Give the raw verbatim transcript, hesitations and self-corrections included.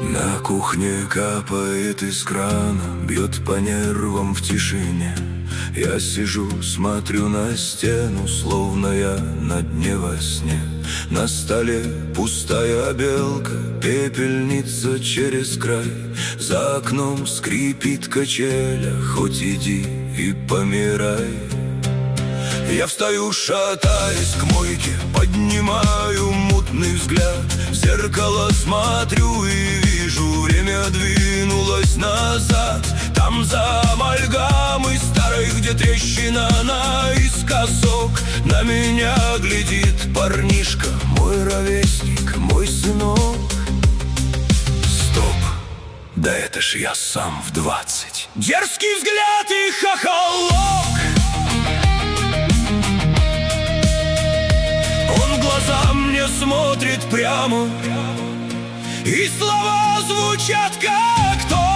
На кухне капает из крана, бьет по нервам в тишине. Я сижу, смотрю на стену, словно я на дне во сне. На столе пустая белка, пепельница через край. За окном скрипит качеля, хоть иди и помирай. Я встаю, шатаясь к мойке, поднимаю мутный взгляд. В зеркало смотрю и вижу, время двинулось назад. Там за амальгамой старой, где трещина наискосок, на меня глядит парнишка, мой ровесник, мой сынок. Стоп, да это ж я сам в двадцать. Дерзкий взгляд и хохолок. Мне смотрит прямо, и слова звучат как то.